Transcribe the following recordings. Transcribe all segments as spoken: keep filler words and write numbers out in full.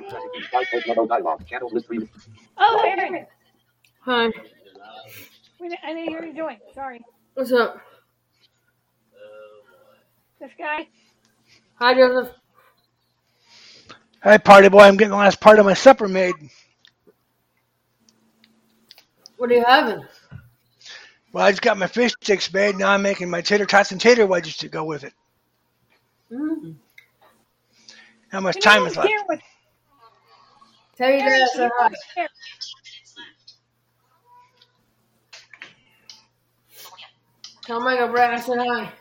Oh, Aaron. Hi. We didn't- I didn't hear you join. Sorry. What's up? This guy. Hi, Joseph. Hi, party boy. I'm getting the last part of my supper made. What are you having? Well, I just got my fish sticks made. Now I'm making my tater tots and tater wedges to go with it. Mm. How much Can you time go is share left? with Tell you Aaron? that I Can said you hi. go share? Tell Michael Brad I said hi.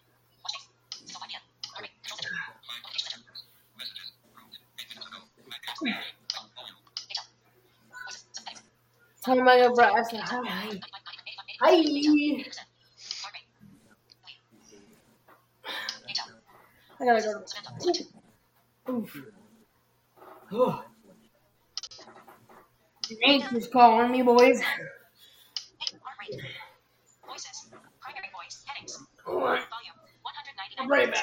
Tell Michael Brad I said hi. Hi. I gotta go. Oof. Oh. Nature's calling me, boys. Alright. I'll be right back.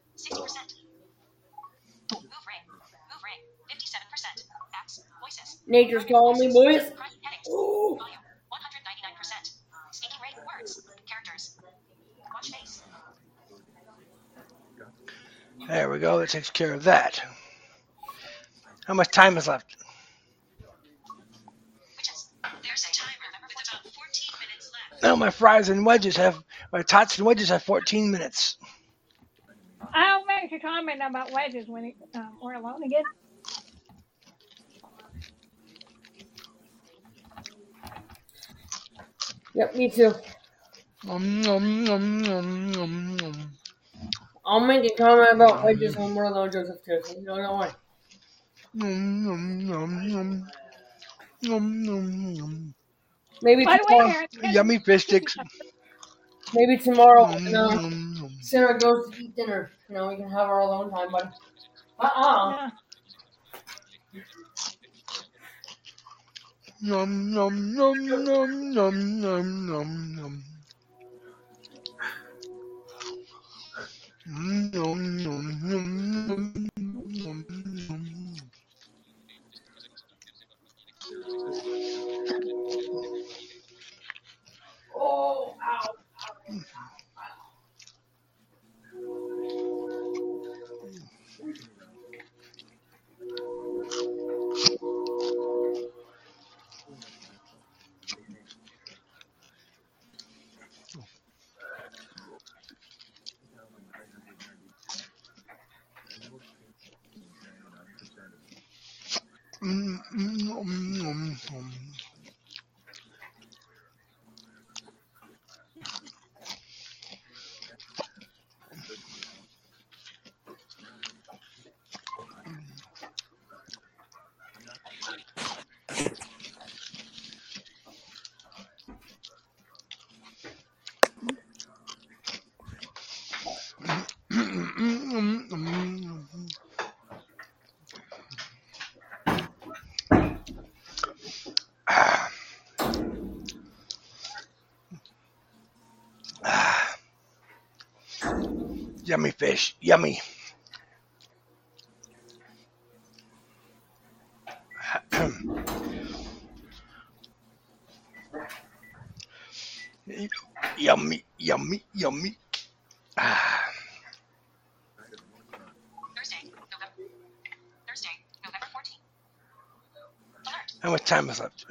Nature's calling me, boys. Ooh. There we go. That takes care of that. How much time is left? No, my fries and wedges have, my tots and wedges have fourteen minutes. I'll make a comment about wedges when it, um, we're alone again. Yep, me too. Um, um, um, um, um, um. I'll make a comment about wedges when we're alone, Joseph, too. So you don't know why. Um, um, um, um, um, um, um. Maybe By the way, tomorrow. Aaron, get some Yummy fish cookies. sticks. Maybe tomorrow when Um, uh, um, um. Sarah goes to eat dinner. You know, we can have our alone time, buddy. Uh-uh. Yeah. Nom nom nom nom nom nom nom nom. Nom nom nom nom nom nom. Oh, ow. Mm, mm, nom nom nom. Mm, mm, mm, mm. Ah, ah. Yummy fish, yummy. Yummy, yummy, yummy. Ah. How much time is left?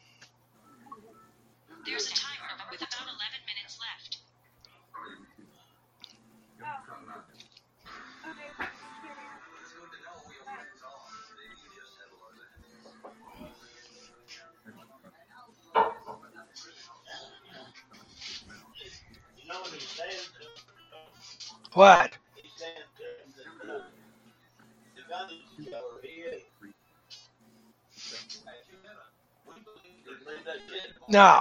What? No.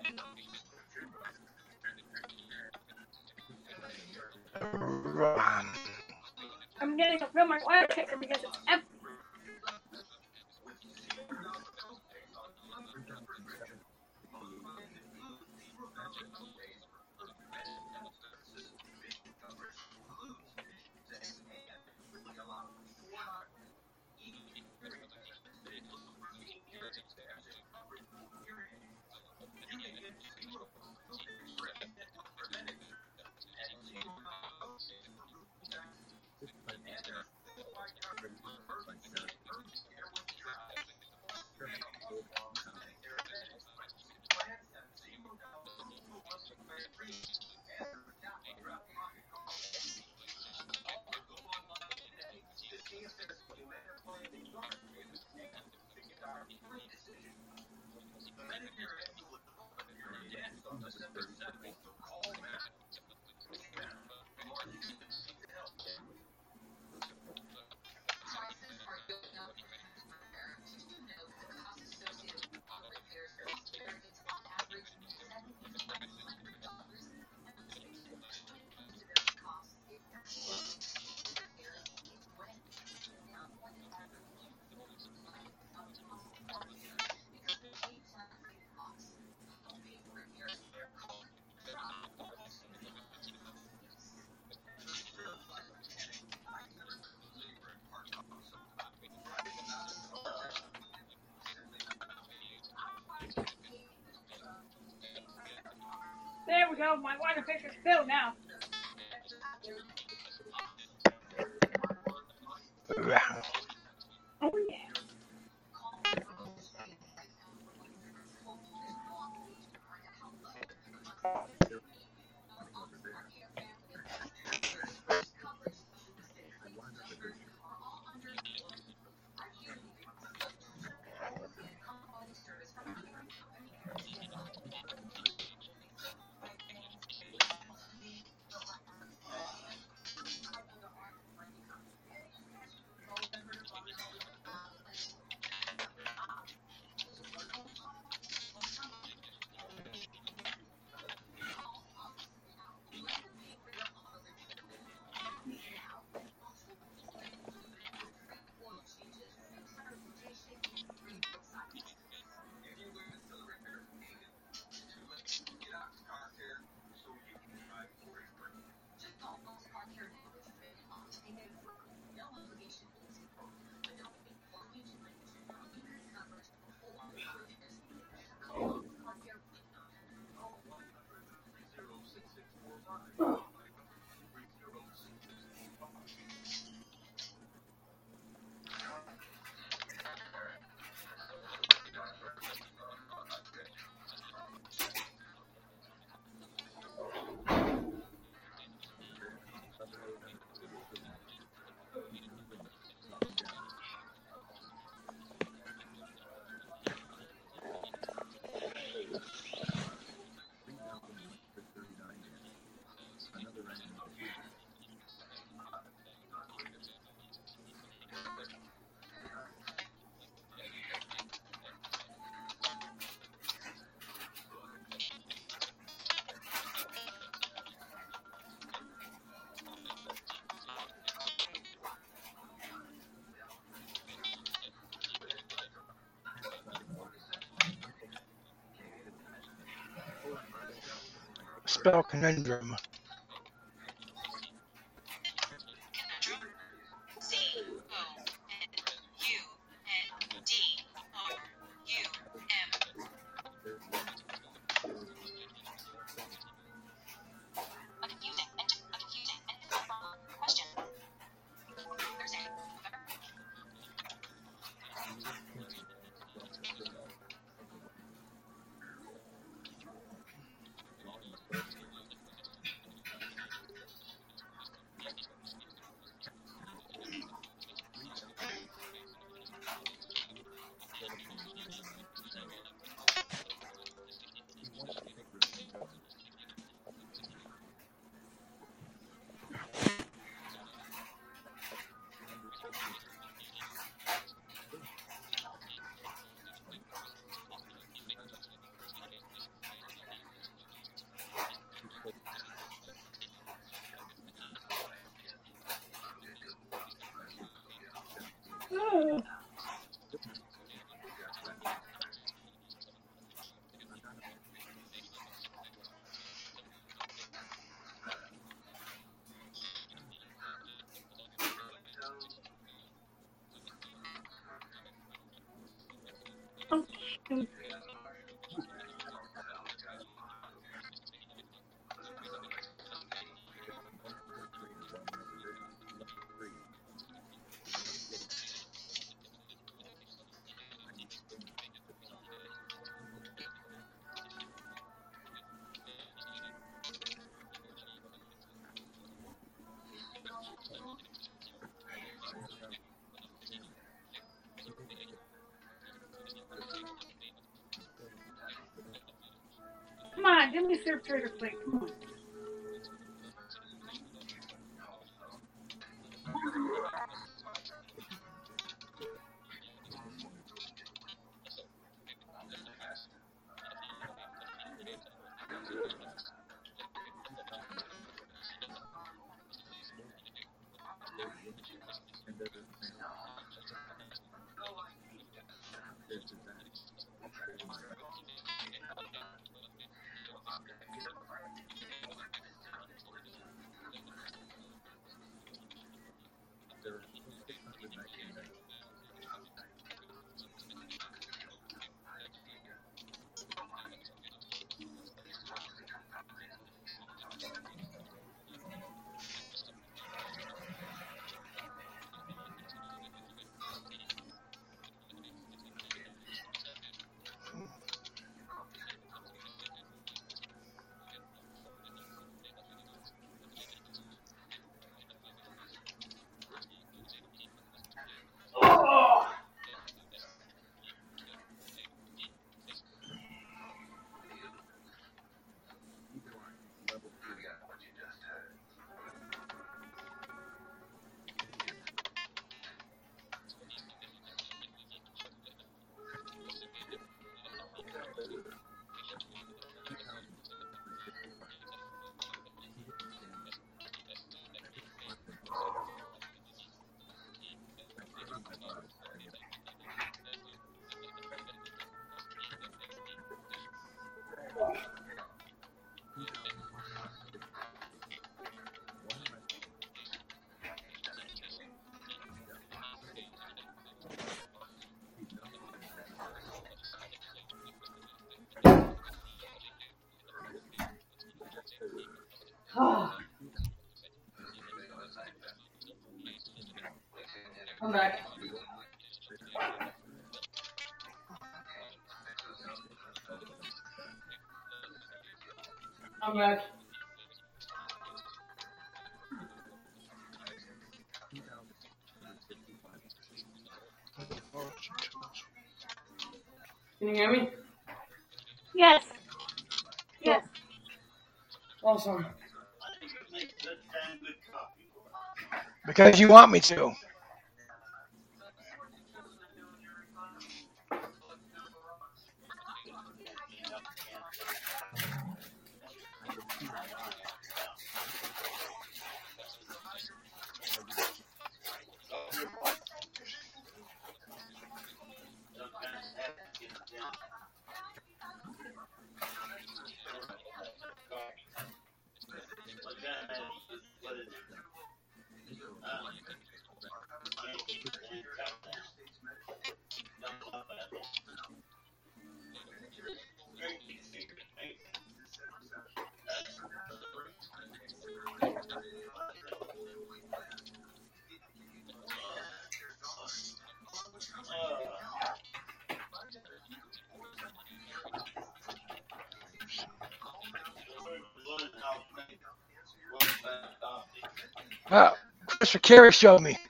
Run. I'm getting to fill my water pitcher because it's empty. There we go. My water pitcher's filled now. Run. Oh yeah. Spell conundrum. Oh, shoot. Come on, give me a surf trader quick. Come on. I'm back. I'm back. Can you hear me? Yes. Yes. Awesome. Because you want me to. Well, Christopher Carey showed me.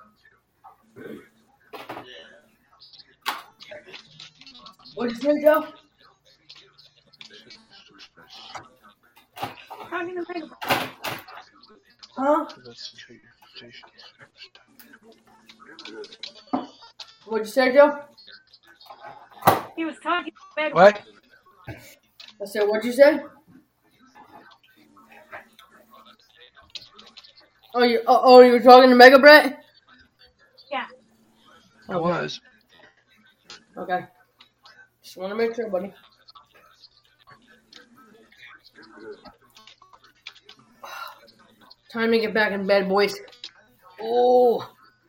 What'd you say, Joe? Talking to Megan. Huh? What'd you say, Joe? He was talking to Megan. What? I said, what'd you say? Oh, you oh, oh you were talking to Mega Brett? Yeah. I Okay. was. Okay. Just want to make sure, buddy. Time to get back in bed, boys. Oh.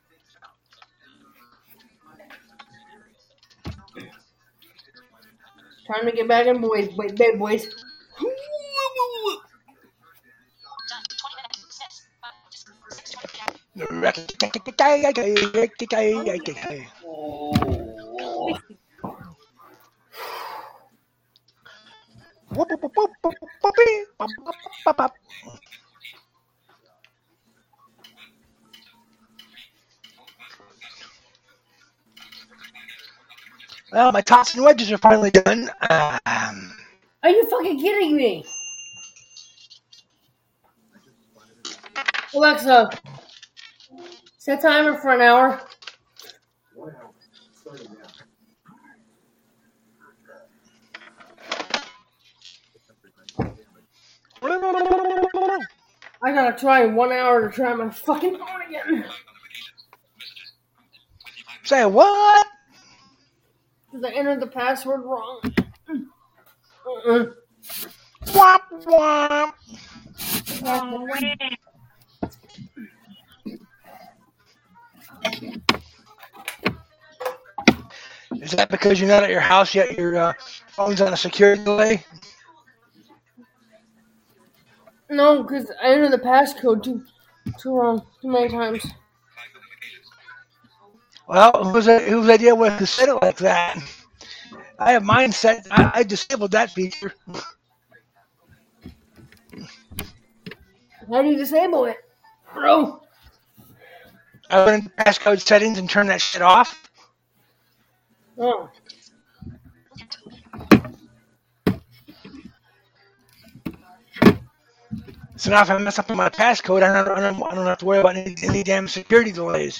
Time to get back in boys, bed, boys. Well, my tops and wedges are finally done. Um, Are you fucking kidding me? Alexa, set timer for an hour. I gotta try one hour to try my fucking phone again. say what? Because I entered the password wrong. Uh-uh. Womp womp. Oh, man. Is that because you're not at your house yet? Your uh, phone's on a security delay? No, because I entered the passcode too, too wrong, too many times. Well, whose, whose idea was to set it like that? I have mine set. I, I disabled that feature. How do you disable it, bro? I went into passcode settings and turned that shit off. Oh. So now if I mess up on my passcode, I don't, I don't, I don't have to worry about any, any damn security delays.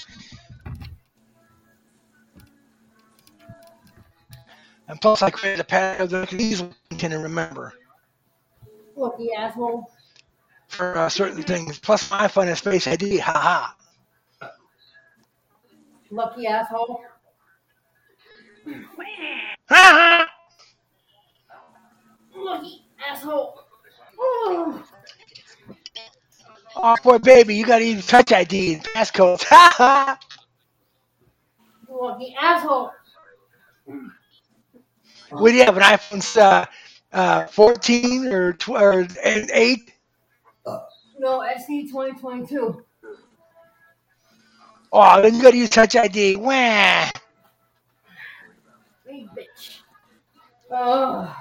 And plus, I created a passcode that I could easily continue to remember Lucky asshole. for uh, certain things. Plus, my iPhone has Face I D. Ha ha. Lucky asshole. Ha ha. Lucky asshole. Oh. Oh, boy, baby, you got to use Touch I D and passcodes. Ha ha. Lucky asshole. What do you have, an iPhone uh, uh, fourteen or, tw- or eight? No, S E twenty twenty-two. Oh, then you got to use Touch I D. Wah. Hey, bitch. Oh.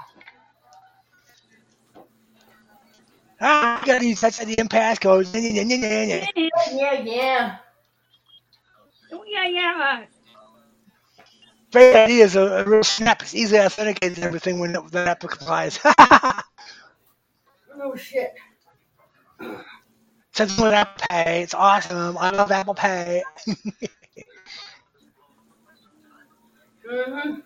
Ah, you got to use Touch I D and passcodes. Yeah, yeah. Oh, yeah, yeah. Face I D is a, a real snap. It's easily authenticated and everything when that, that app applies. Oh, shit. Something with Apple Pay. It's awesome. I love Apple Pay. Mm-hmm.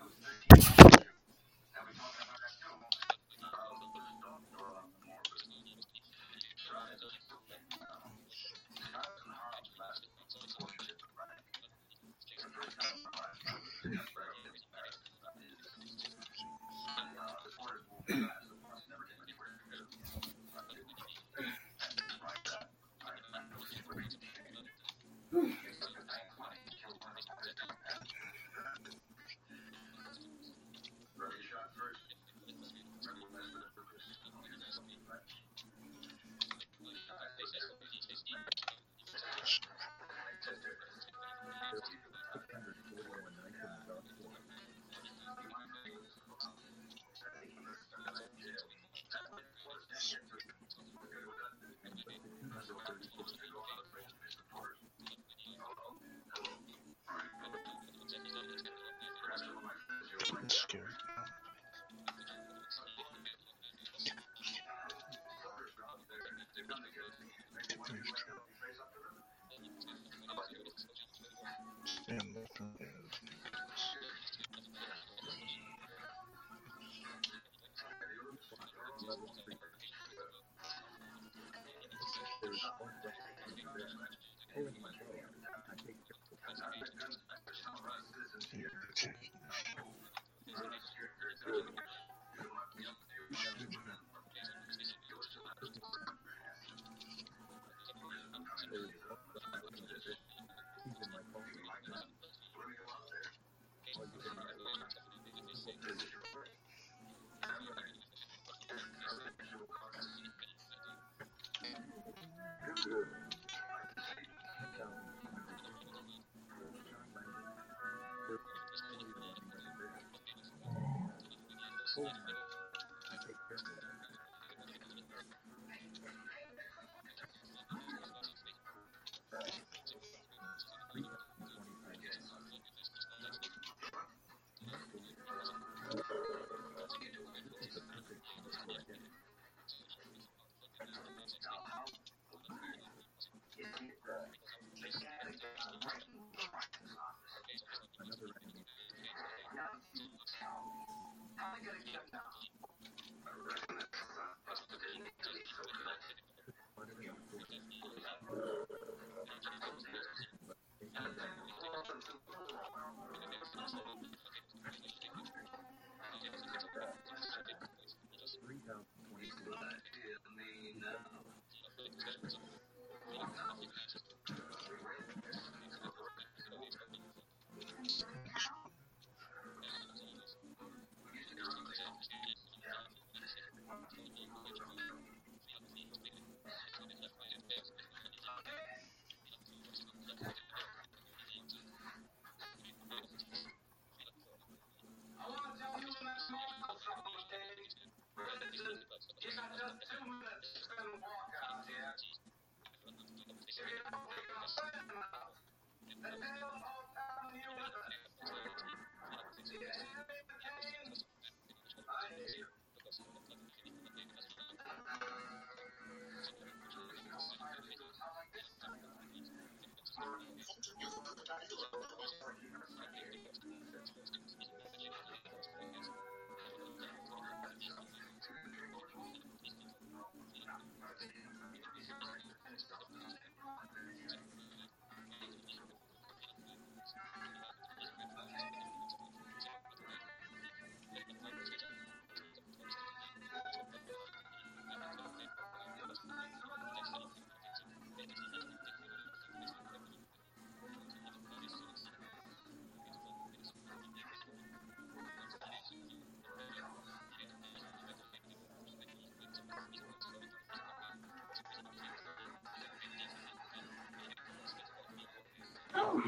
Oh,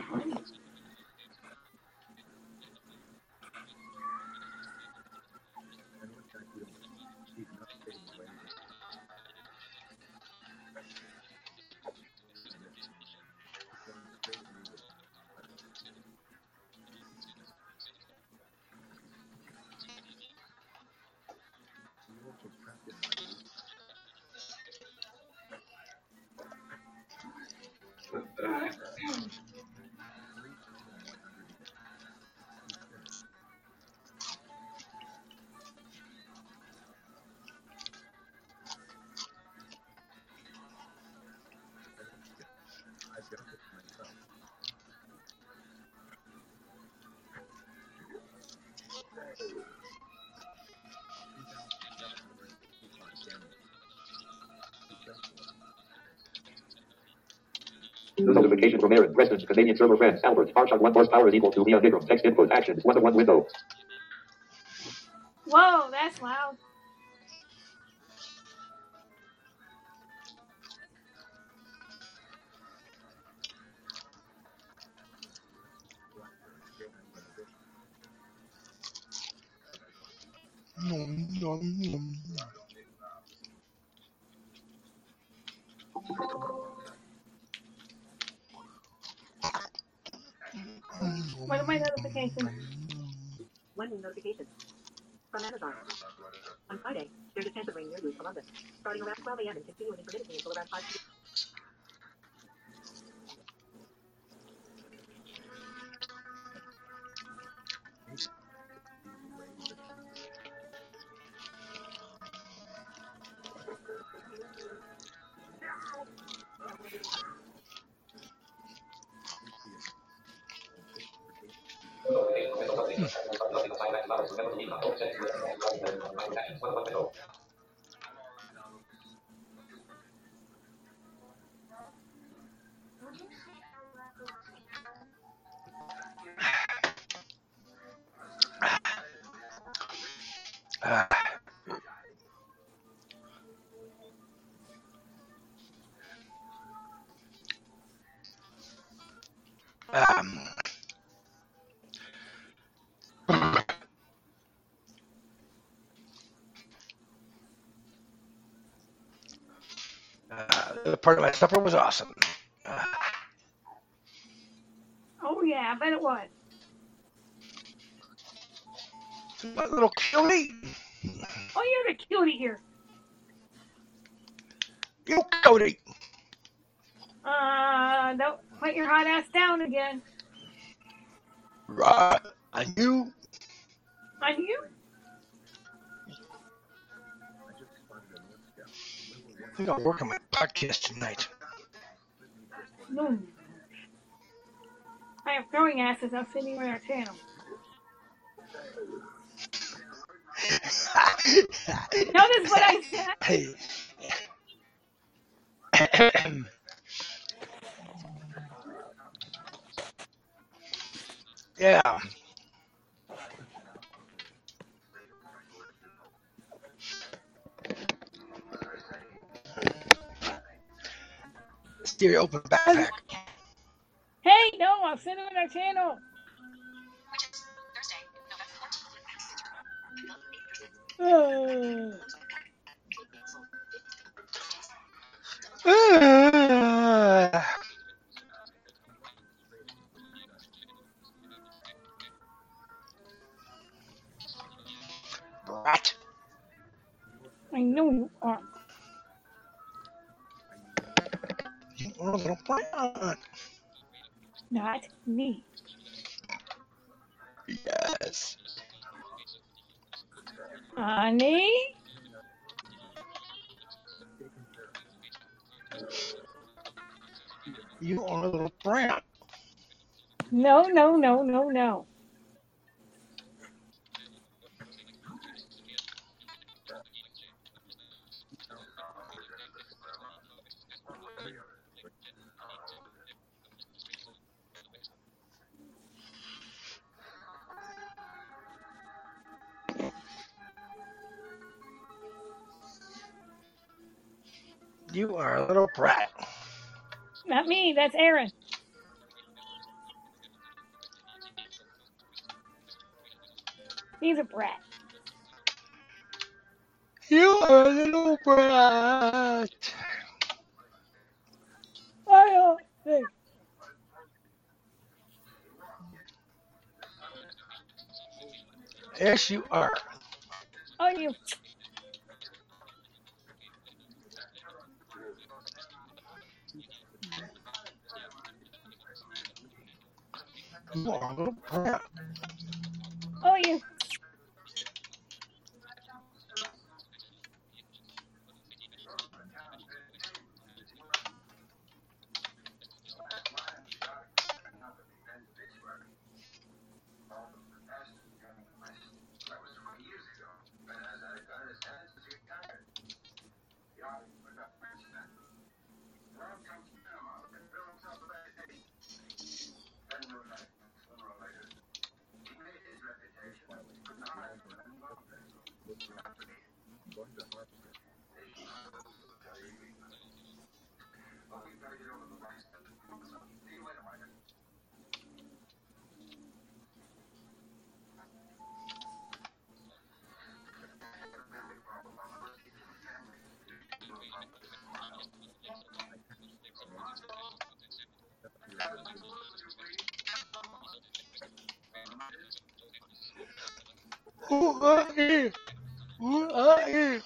New notification from Aaron. Preston's Canadian server friends. Albert. Archon one horsepower is equal to Leon Ingram. Text input. Actions. One of one window. whoa, that's loud. Nom, nom, nom. What are my notifications? One new notification from Amazon. On Friday, there's a chance of rain near you, Columbus, starting around twelve a.m. and continuing intermittently until around five p.m. Ah. Um, uh, the part of my supper was awesome. Uh, Oh yeah, I bet it was. my little cutie, Oh, you're the cutie here. you cutie. Uh, don't put your hot ass down again. Right, I knew. On you? I think I'll work on my podcast tonight. No. I have throwing asses out sitting on our channel. Notice what I said? Hey. Yeah. Stereo open backpack. Hey, no, I'm sitting on our channel. Uh, Uh, Brat. I know you are. You want a little plan? Not me. Yes. Honey? You are a little brat. No, no, no, no, no. You are a little brat. Not me. That's Aaron. He's a brat. You are a little brat. I don't think. Yes, you are. Oh, you. You are a little brat. Oh, you. Who are you? Who are you?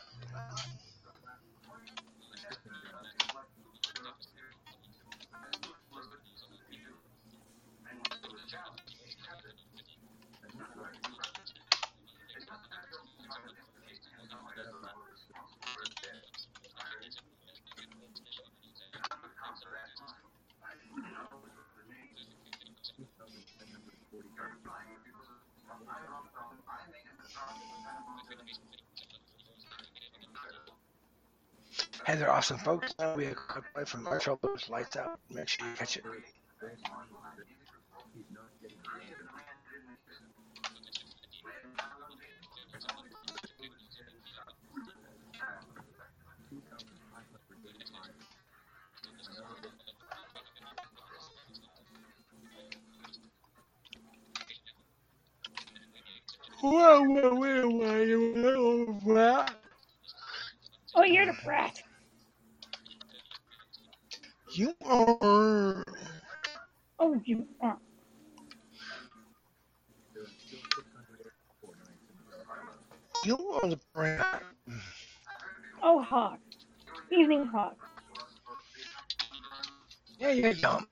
Hey there, awesome folks. Now we have a play from Marshall Blues Lights Out. Make sure you catch it. Whoa, whoa, whoa, whoa, you little brat. Oh, you're the brat. You are. Oh, you are. You are the brat. Oh, hog. Evening hog. Yeah, you're dumb.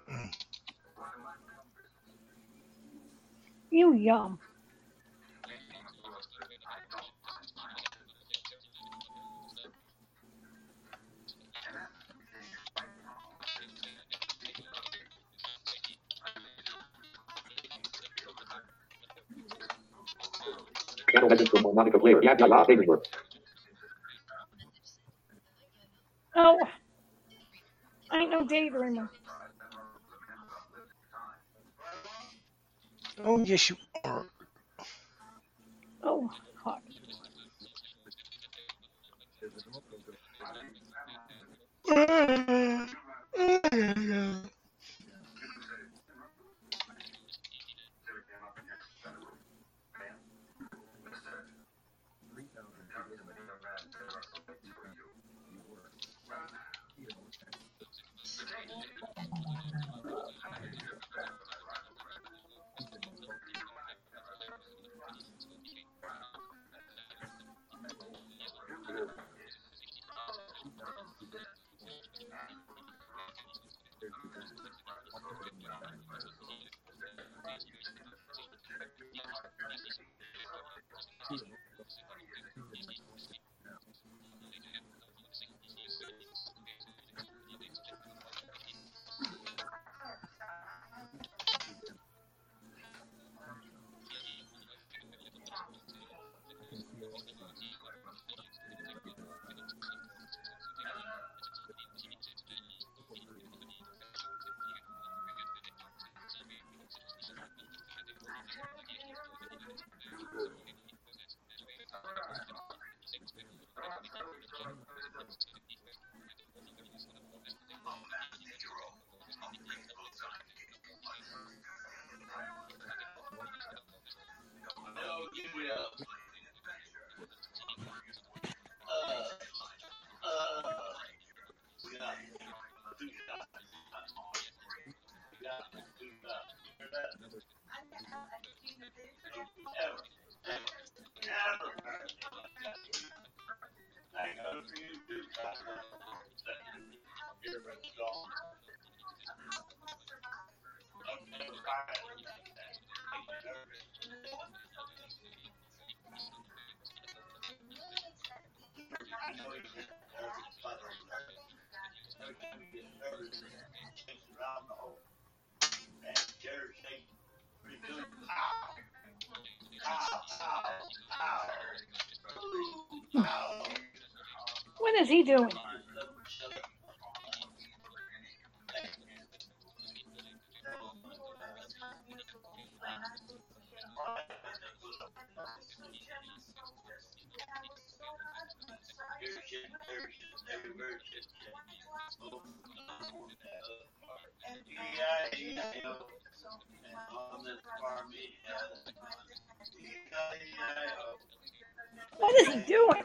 You yum. Channel message from Monica Blair. Yeah, yeah, yeah. Saving work. Oh, I ain't no daydreamer. Oh, yes, you are. Oh, hog. What is he doing? What is he doing?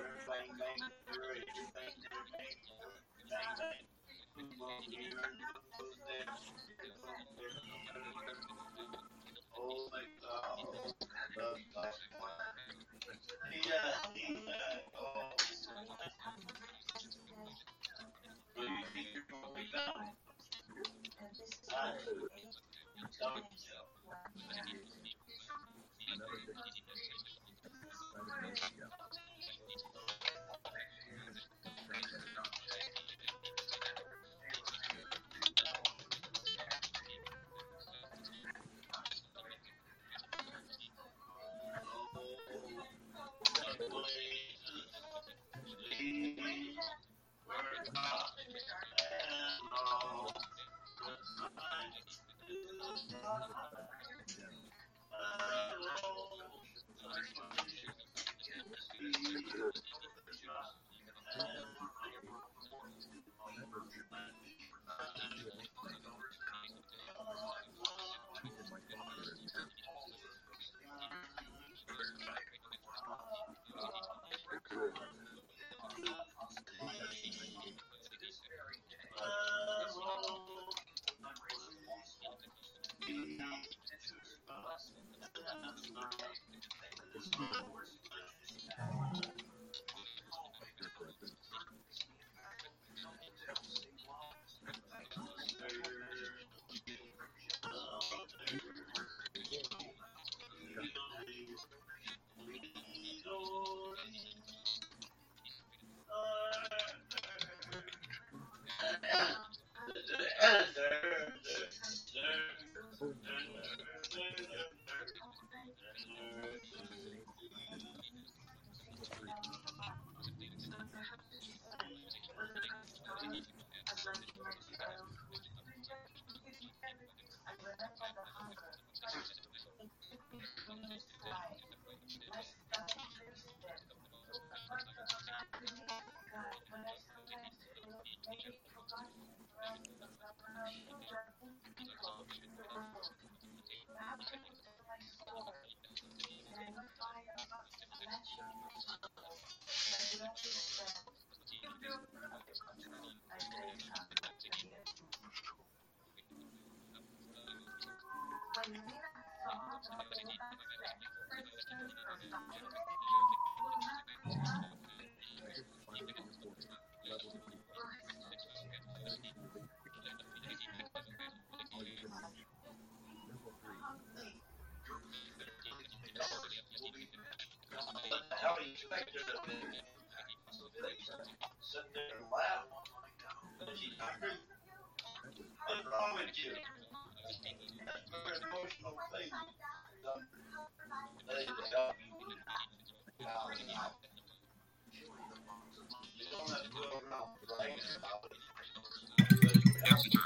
Thank you.